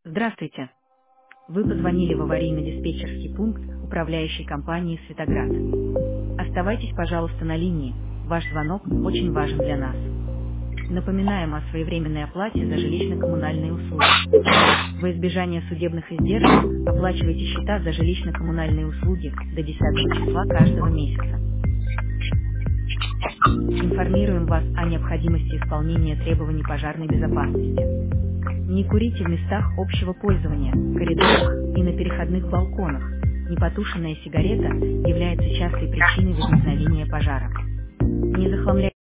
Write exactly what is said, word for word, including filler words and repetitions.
Здравствуйте. Вы позвонили в аварийно-диспетчерский пункт управляющей компании «Светоград». Оставайтесь, пожалуйста, на линии. Ваш звонок очень важен для нас. Напоминаем о своевременной оплате за жилищно-коммунальные услуги. Во избежание судебных издержек оплачивайте счета за жилищно-коммунальные услуги до десятого числа каждого месяца. Информируем вас о необходимости исполнения требований пожарной безопасности. Не курите в местах общего пользования, коридорах и на переходных балконах. Непотушенная сигарета является частой причиной возникновения пожара. Не захламляйте